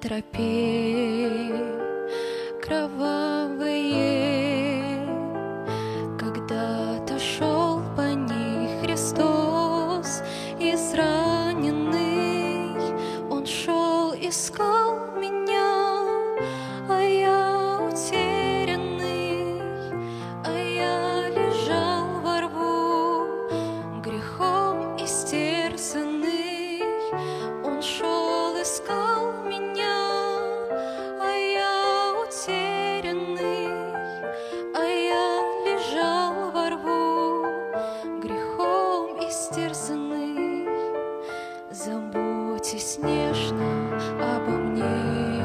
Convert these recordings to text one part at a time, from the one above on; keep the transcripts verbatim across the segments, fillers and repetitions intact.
тропе кровавые, когда-то шел по ней Христос израненный. Он шел, искал меня, а я утерянный, а я лежал во рву, грехом истерзанный. Он шел, искал меня, а я утерянный, а я лежал во рву, грехом истерзанный. Заботьтесь нежно обо мне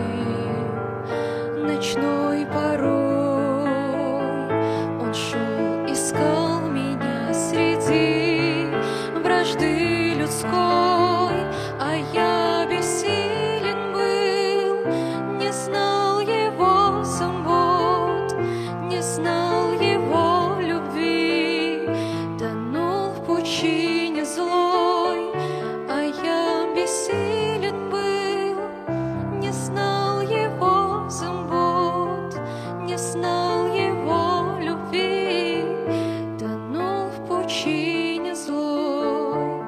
ночной порой. Он шел, искал меня среди вражды людской, а я бессилен был, не знал его забот, не знал его любви, тонул в пучине злой, а я бессилен был, не знал его забот, не знал его любви, тонул в пучине злой.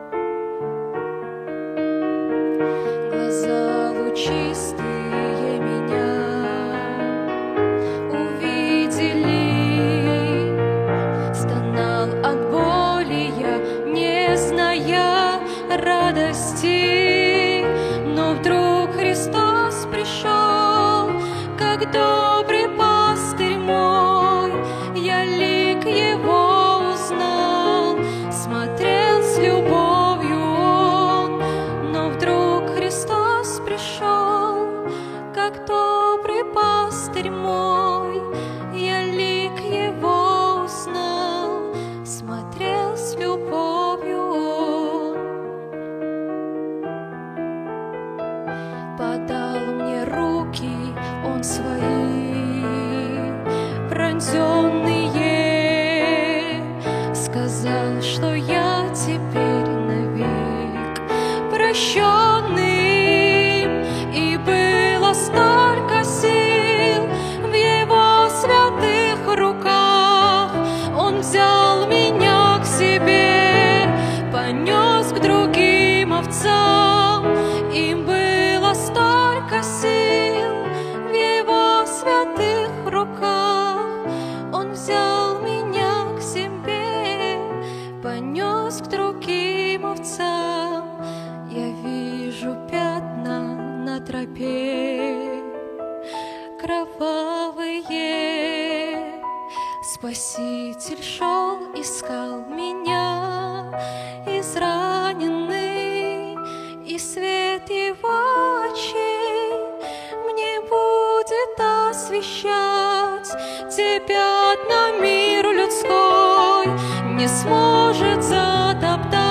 Глаза лучистые меня увидели, стонал от боли я, не зная радости. Но вдруг Христос пришел, как добрый пастырь мой. Я лик его узнал, смотрел с любовью он. Но вдруг Христос пришел, как добрый пастырь мой. Я лик его узнал, смотрел с любовью он. Подал мне руки он свои, пронзенные, сказал, что я теперь навек прощенный. И было столько сил в его святых руках. Он взял меня к себе, понес к другим овцам. Им было столько сил в его святых руках. Он взял меня к себе, понес к другим овцам. Я вижу пятна на тропе кровавые. Спаситель шел, искал меня израненный, и свет его очей мне будет освещать. Те пятна мир людской не сможет затоптать.